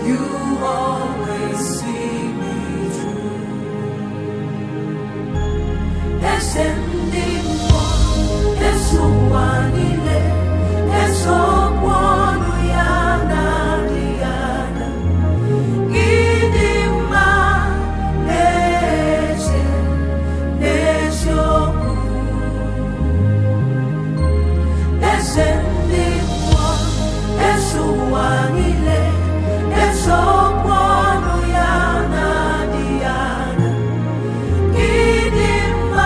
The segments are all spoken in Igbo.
You always see me through. Descending one, Esuanile, Esoquanu Yana Diana, Idima Nese, Nesoku. Descending one, Esuanile, Esoquanu Yana Diana, Idima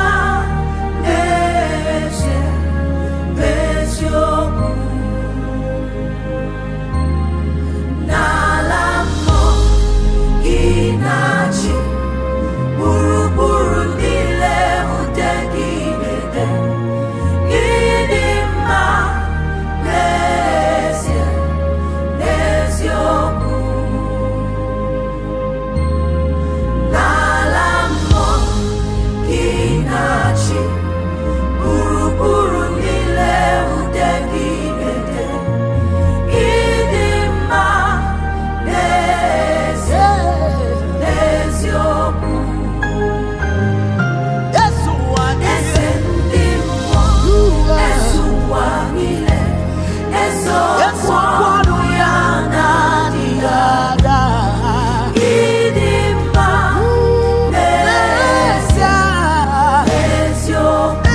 Nese, Nesoku. Nalamo Inachi, Buruburu Nile Utegide, Idima Nese, Nesoku. Nalamo Inachi, Buruburu Nile Utegide, Idima Nese, Nesoku. Descending one, Esuanile, Esoquanu Yana Diana, Idima Nese, Nesoku.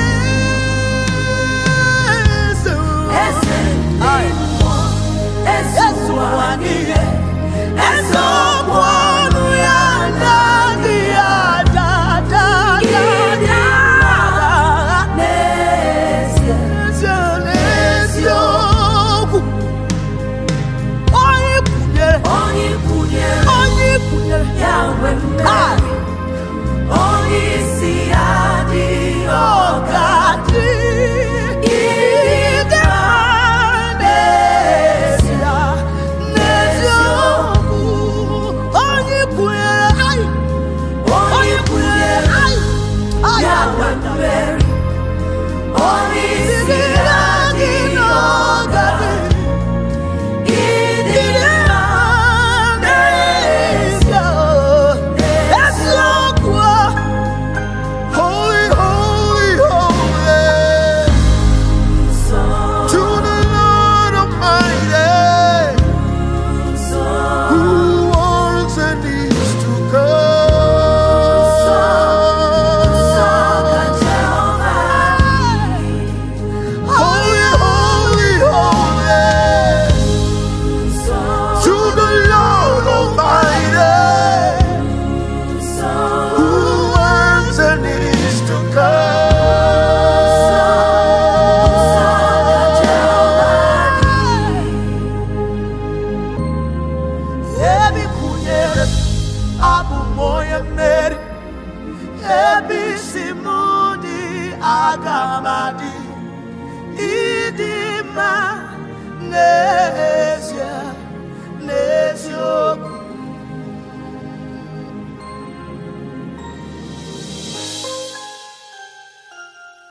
Descending one, Esuanile, Esoquanu Yana Diana, Idima Nese, Nesoku. Onye kwunyere Yahweh mmeri, onye isi adịghị ọgadị. Idima Nese, Nesoku. Onye kwunyere Yahweh mmeri, onye isi adịghị ọgadị. Agamadi Idima